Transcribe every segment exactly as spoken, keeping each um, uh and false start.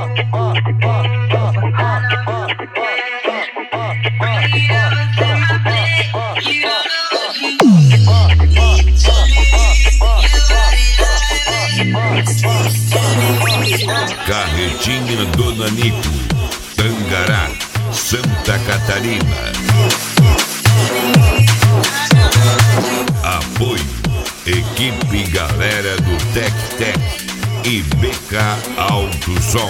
Carretinha do Nanico, Tangará, Santa Catarina. Apoio, equipe galera do Tec Tec e B K Alto Som.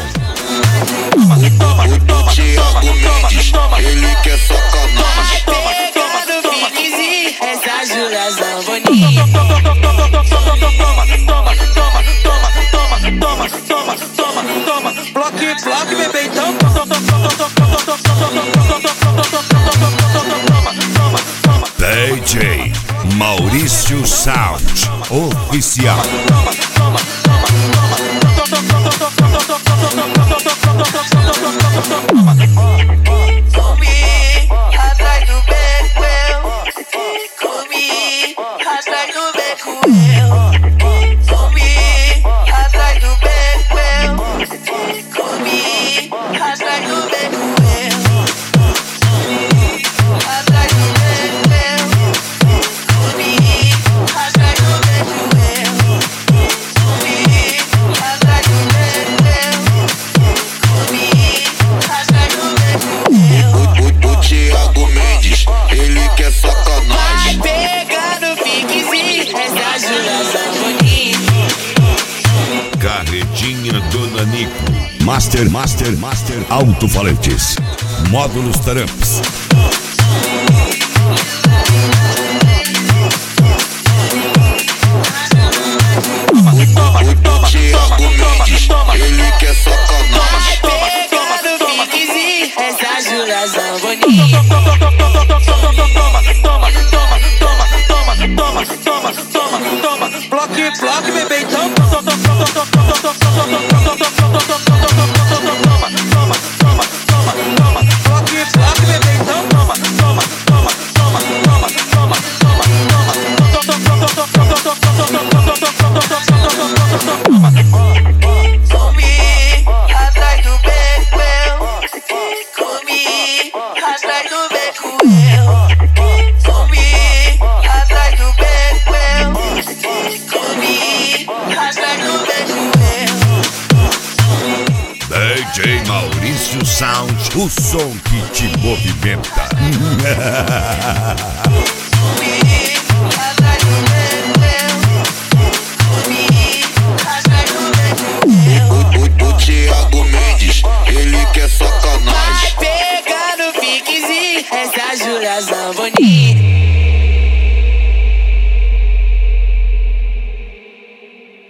O Thiago Mendes, ele quer sacanagem. Pega no piquezinho, essa Júlia Zamboni. Bloque, bloque, bebê, então. D J Maurício Sound Oficial. Comi, atrás do beco eu. Comi, atrás do beco eu. Comi, atrás do beco eu. Comi, atrás do beco eu. Atrás do beco eu. Comi, atrás do beco eu. Comi, atrás do beco eu. Comi, atrás do beco eu. O Thiago Mendes, ele quer sacanagem. Pega no piquezinho, essa Júlia Zamboni. Carretinha do Nanico. Master, Master, Master Alto-falantes. Módulos Tramps. O Thiago Mendes, ele quer sacanagem. Pega no piquezinho, essa Júlia Zamboni. Bloque, bloque, bebê, então. Bloque, bloque, bebê, então. Comi, atrás do beco eu. Comi, atrás do beco eu. Comi, atrás do beco eu. Comi, atrás do beco eu. D J Maurício Sound, o som que te movimenta. Comi, atrás do beco eu. Comi, atrás do beco eu. O Thiago Mendes, ele quer sacanagem. Pega no piquezinho, essa Júlia Zamboni.